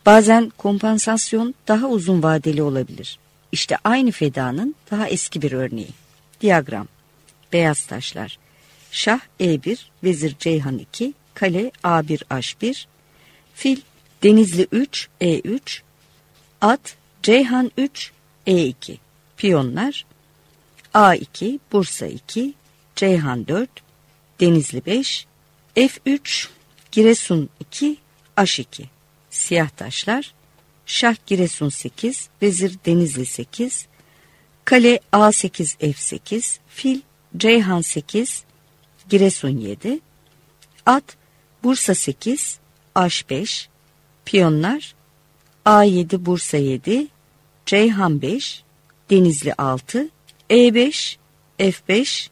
Bazen kompansasyon daha uzun vadeli olabilir. İşte aynı fedanın daha eski bir örneği. Diyagram. Beyaz taşlar. Şah E1, vezir Ceyhan 2, kale A1 H1, fil Denizli 3, E3, at Ceyhan 3, E2. Piyonlar A2, Bursa 2, Ceyhan 4, Denizli 5, F3, Giresun 2, H2. Siyah taşlar. Şah Giresun 8, vezir Denizli 8, kale A8 F8, fil Ceyhan 8, Giresun 7, at Bursa 8, H5, piyonlar A7 Bursa 7, Ceyhan 5, Denizli 6, E5, F5,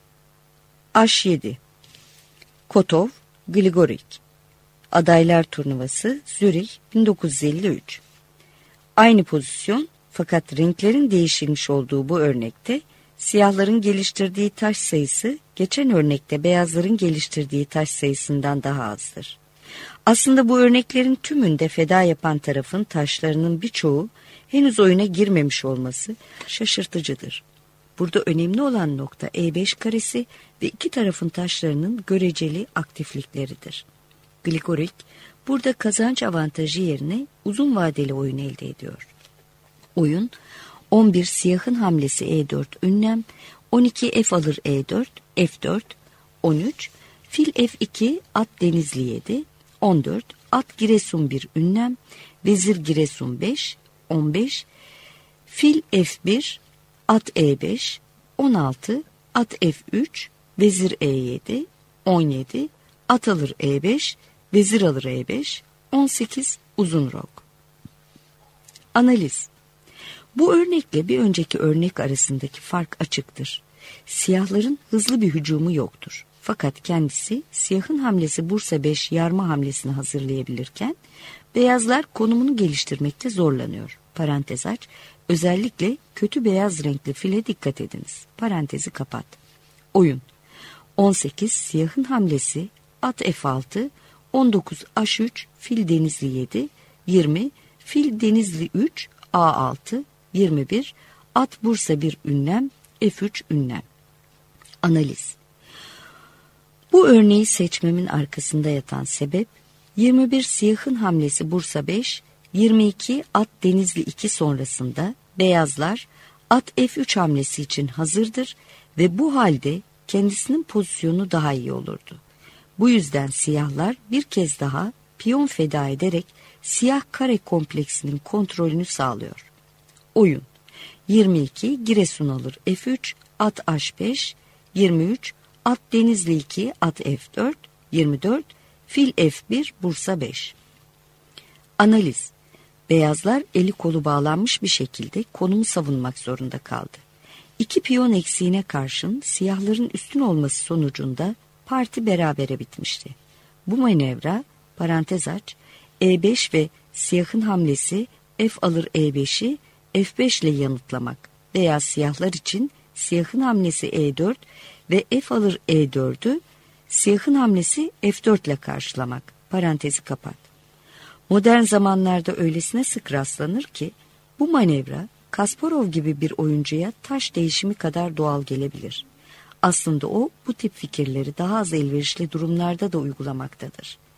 H7. Kotov, Gligorik. Adaylar Turnuvası, Zürih 1953. Aynı pozisyon, fakat renklerin değişilmiş olduğu bu örnekte siyahların geliştirdiği taş sayısı geçen örnekte beyazların geliştirdiği taş sayısından daha azdır. Aslında bu örneklerin tümünde feda yapan tarafın taşlarının birçoğu henüz oyuna girmemiş olması şaşırtıcıdır. Burada önemli olan nokta E5 karesi ve iki tarafın taşlarının göreceli aktiflikleridir. Gligorik burada kazanç avantajı yerine uzun vadeli oyun elde ediyor. Oyun 11 siyahın hamlesi E4 ünlem, 12 F alır E4, F4, 13 fil F2 at Denizli 7, 14 at Giresun 1 ünlem, vezir Giresun 5, 15 fil F1 at E5, 16 at F3, vezir E7, 17 at alır E5, vezir alır E5, 18 uzun rok. Analiz. Bu örnekle bir önceki örnek arasındaki fark açıktır. Siyahların hızlı bir hücumu yoktur. Fakat kendisi siyahın hamlesi Bursa 5 yarma hamlesini hazırlayabilirken beyazlar konumunu geliştirmekte zorlanıyor. Parantez aç. Özellikle kötü beyaz renkli file dikkat ediniz. Parantezi kapat. Oyun. 18 siyahın hamlesi at F6, 19 H3 fil Denizli 7, 20 fil Denizli 3 A6, 21 at Bursa 1 ünlem, F3 ünlem. Analiz. Bu örneği seçmemin arkasında yatan sebep 21 siyahın hamlesi Bursa 5, 22 at Denizli 2 sonrasında beyazlar at F3 hamlesi için hazırdır ve bu halde kendisinin pozisyonu daha iyi olurdu. Bu yüzden siyahlar bir kez daha piyon feda ederek siyah kare kompleksinin kontrolünü sağlıyor. Oyun. 22 Giresun alır F3 at H5, 23 at Denizli 2 at F4, 24 fil F1 Bursa 5. Analiz. Beyazlar eli kolu bağlanmış bir şekilde konumu savunmak zorunda kaldı. İki piyon eksiğine karşın siyahların üstün olması sonucunda parti berabere bitmişti. Bu manevra parantez aç E5 ve siyahın hamlesi F alır E5'i F5 ile yanıtlamak veya siyahlar için siyahın hamlesi E4 ve F alır E4'ü siyahın hamlesi F4 ile karşılamak. Parantezi kapat. Modern zamanlarda öylesine sık rastlanır ki bu manevra Kasparov gibi bir oyuncuya taş değişimi kadar doğal gelebilir. Aslında o bu tip fikirleri daha az elverişli durumlarda da uygulamaktadır.